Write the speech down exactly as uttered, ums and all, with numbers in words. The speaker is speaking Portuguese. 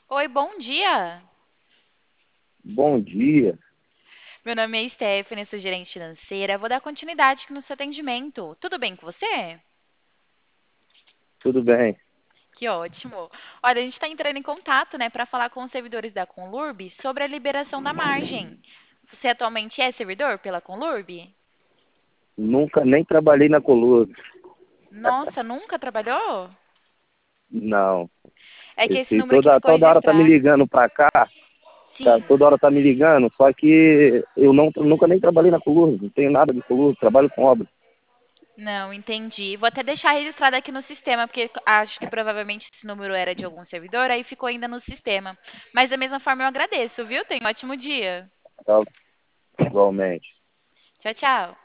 Oi, bom dia. Bom dia, Meu nome é Stephanie, sou gerente financeira. Vou dar continuidade aqui no seu atendimento. Tudo bem com você? tudo bem? Que ótimo. Olha, a gente está entrando em contato, né, para falar com os servidores da Conlurb sobre a liberação da margem. Você atualmente é servidor pela Conlurb? Nunca nem trabalhei na Coluna. Nossa, nunca trabalhou? Não. É que esse Esse, número aqui toda, ficou toda hora tá me registrado. ligando pra cá, tá- Sim. toda hora tá me ligando, só que eu não, nunca nem trabalhei na Coluna, não tenho nada de Coluna, trabalho com obra. Não, entendi. Vou até deixar registrado aqui no sistema, porque acho que provavelmente esse número era de algum servidor, aí ficou ainda no sistema. Mas da mesma forma eu agradeço, viu? Tenha um ótimo dia. Tá? Igualmente. Tchau, tchau.